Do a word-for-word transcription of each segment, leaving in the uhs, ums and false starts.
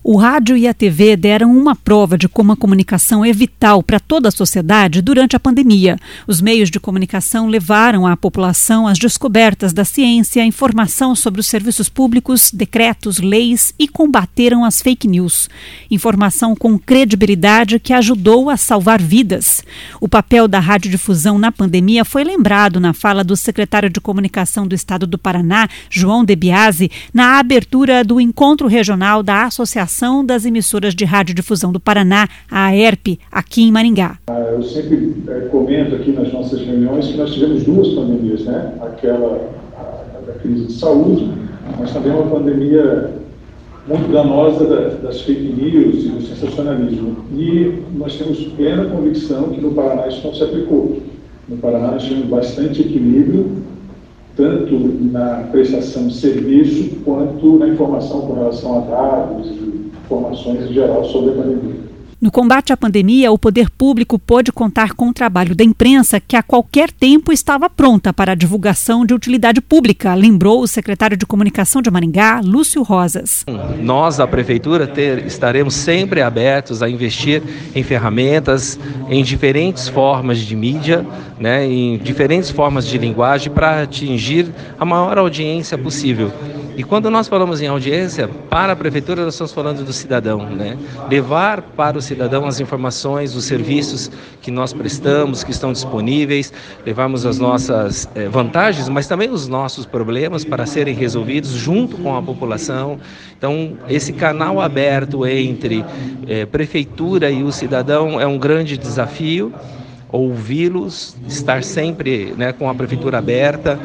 O rádio e a T V deram uma prova de como a comunicação é vital para toda a sociedade durante a pandemia. Os meios de comunicação levaram à população as descobertas da ciência, informação sobre os serviços públicos, decretos, leis e combateram as fake news. Informação com credibilidade que ajudou a salvar vidas. O papel da radiodifusão na pandemia foi lembrado na fala do secretário de Comunicação do Estado do Paraná, João De Biasi, na abertura do Encontro Regional da Associação das Emissoras de Radiodifusão do Paraná, a AERP, aqui em Maringá. Eu sempre é, comento aqui nas nossas reuniões que nós tivemos duas pandemias, né? Aquela a, da crise de saúde, mas também uma pandemia muito danosa da, das fake news e do sensacionalismo. E nós temos plena convicção que no Paraná isso não se aplicou. No Paraná nós tivemos bastante equilíbrio, tanto na prestação de serviço, quanto na informação com relação a dados e informações em geral sobre a pandemia. No combate à pandemia, o poder público pôde contar com o trabalho da imprensa, que a qualquer tempo estava pronta para a divulgação de utilidade pública, lembrou o secretário de Comunicação de Maringá, Lúcio Rosas. Nós, da Prefeitura, ter, estaremos sempre abertos a investir em ferramentas, em diferentes formas de mídia, né, em diferentes formas de linguagem para atingir a maior audiência possível. E quando nós falamos em audiência, para a Prefeitura nós estamos falando do cidadão, né? Levar para o cidadão as informações, os serviços que nós prestamos, que estão disponíveis, levarmos as nossas eh, vantagens, mas também os nossos problemas para serem resolvidos junto com a população. Então, esse canal aberto entre eh, Prefeitura e o cidadão é um grande desafio. Ouvi-los, estar sempre, né, com a Prefeitura aberta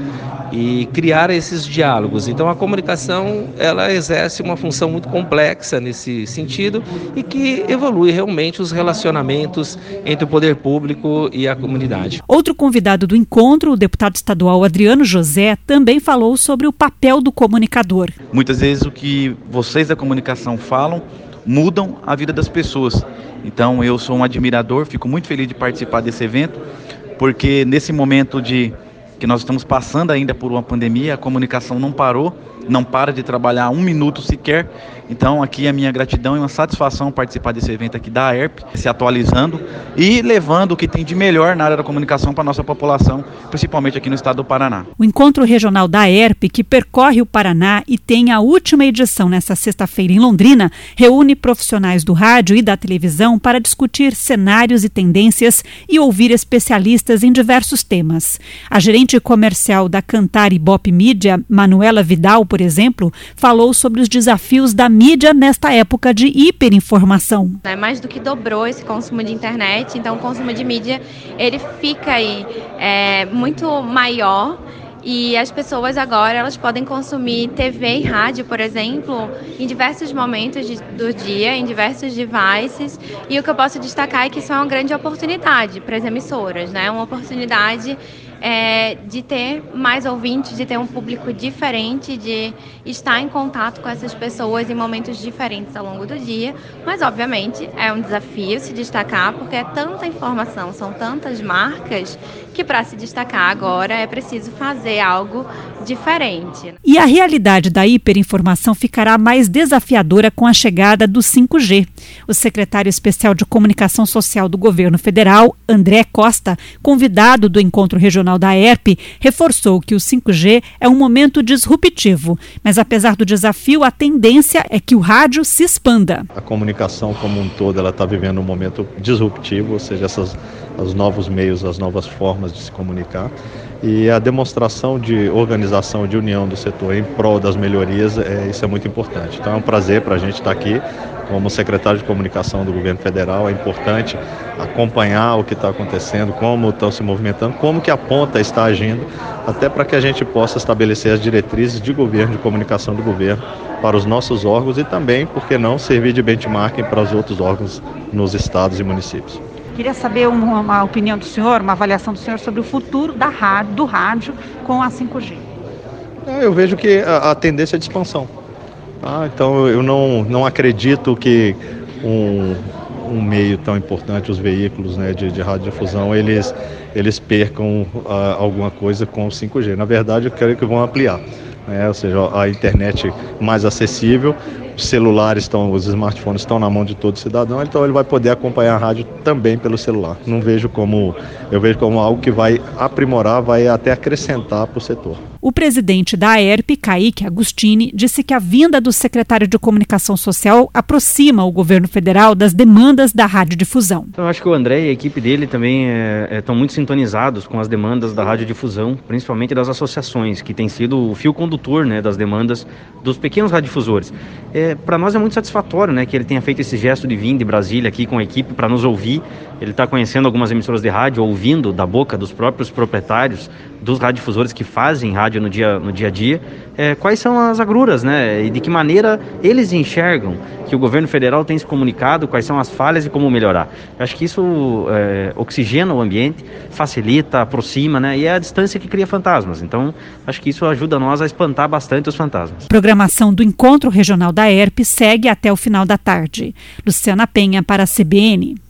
e criar esses diálogos. Então a comunicação, ela exerce uma função muito complexa nesse sentido e que evolui realmente os relacionamentos entre o poder público e a comunidade. Outro convidado do encontro, o deputado estadual Adriano José, também falou sobre o papel do comunicador. Muitas vezes o que vocês da comunicação falam mudam a vida das pessoas. Então eu sou um admirador, fico muito feliz de participar desse evento, porque nesse momento de que nós estamos passando ainda por uma pandemia, a comunicação não parou, não para de trabalhar um minuto sequer. Então aqui a minha gratidão e uma satisfação participar desse evento aqui da AERP, se atualizando e levando o que tem de melhor na área da comunicação para a nossa população, principalmente aqui no estado do Paraná. O Encontro Regional da AERP, que percorre o Paraná e tem a última edição nesta sexta-feira em Londrina, reúne profissionais do rádio e da televisão para discutir cenários e tendências e ouvir especialistas em diversos temas. A gerente comercial da Cantar Ibope Mídia, Manuela Vidal, por exemplo, falou sobre os desafios da mídia nesta época de hiperinformação. É mais do que dobrou esse consumo de internet, então o consumo de mídia ele fica aí é, muito maior. E as pessoas agora elas podem consumir T V e rádio, por exemplo, em diversos momentos de, do dia, em diversos devices. E o que eu posso destacar é que isso é uma grande oportunidade para as emissoras, né? Uma oportunidade é, de ter mais ouvintes, de ter um público diferente, de estar em contato com essas pessoas em momentos diferentes ao longo do dia. Mas, obviamente, é um desafio se destacar, porque é tanta informação, são tantas marcas, que para se destacar agora é preciso fazer algo diferente. E a realidade da hiperinformação ficará mais desafiadora com a chegada do cinco G. O secretário especial de Comunicação Social do Governo Federal, André Costa, convidado do Encontro Regional da AERP, reforçou que o cinco G é um momento disruptivo, mas apesar do desafio, a tendência é que o rádio se expanda. A comunicação como um todo, ela está vivendo um momento disruptivo, ou seja, essas, os novos meios, as novas formas de se comunicar. E a demonstração de organização, de união do setor em prol das melhorias, é, isso é muito importante. Então é um prazer para a gente estar aqui como secretário de Comunicação do Governo Federal. É importante acompanhar o que está acontecendo, como estão se movimentando, como que a ponta está agindo, até para que a gente possa estabelecer as diretrizes de governo, de comunicação do governo para os nossos órgãos e também, por que não, servir de benchmarking para os outros órgãos nos estados e municípios. Queria saber uma, uma opinião do senhor, uma avaliação do senhor sobre o futuro da rádio, do rádio com a cinco G. Eu vejo que a, a tendência é de expansão. Tá? Então eu não, não acredito que um, um meio tão importante, os veículos, né, de, de radiodifusão, eles, eles percam uh, alguma coisa com o cinco G. Na verdade, eu quero que vão ampliar. Né? Ou seja, a internet mais acessível, celulares estão, os smartphones estão na mão de todo cidadão, então ele vai poder acompanhar a rádio também pelo celular. Não vejo como, eu vejo como algo que vai aprimorar, vai até acrescentar para o setor. O presidente da Aerp, Kaique Agostini, disse que a vinda do secretário de Comunicação Social aproxima o governo federal das demandas da radiodifusão. Então, eu acho que o André e a equipe dele também estão é, é, muito sintonizados com as demandas da radiodifusão, principalmente das associações, que tem sido o fio condutor, né, das demandas dos pequenos radiodifusores. É, para nós é muito satisfatório, né, que ele tenha feito esse gesto de vir de Brasília aqui com a equipe para nos ouvir. Ele está conhecendo algumas emissoras de rádio, ouvindo da boca dos próprios proprietários dos radiodifusores que fazem rádio no dia, no dia a dia, é, quais são as agruras, né, e de que maneira eles enxergam que o governo federal tem se comunicado, quais são as falhas e como melhorar. Eu acho que isso é, oxigena o ambiente, facilita, aproxima, né, e é a distância que cria fantasmas. Então, acho que isso ajuda nós a espantar bastante os fantasmas. A programação do Encontro Regional da Aerp segue até o final da tarde. Luciana Penha para a C B N.